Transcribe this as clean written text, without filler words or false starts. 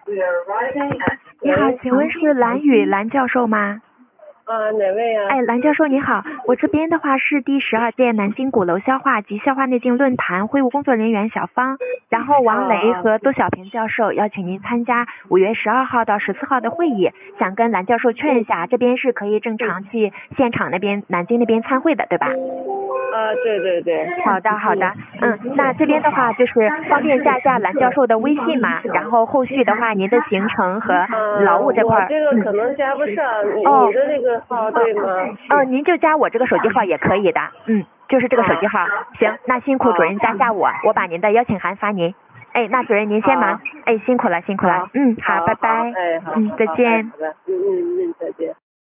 你好，请问是蓝宇蓝教授吗？ 哪位啊？ 哎，蓝教授你好，我这边的话是第12届南京鼓楼消化及消化内镜论坛会务工作人员小芳，然后王雷和杜小平教授邀请您参加5月12号到14号的会议，想跟蓝教授劝一下，这边是可以正常去现场那边南京那边参会的，对吧？ 对对对。 好的好的，那这边的话就是方便加一下蓝教授的微信嘛，然后后续的话您的行程和劳务这块我这个可能加不上，你的这个号对吗？ 您就加我这个手机号也可以的，就是这个手机号。行，那辛苦主任加下我把您的邀请函发您。哎，那主任您先忙。哎，辛苦了辛苦了。好，拜拜。 哎，好。 再见。 好的，再见。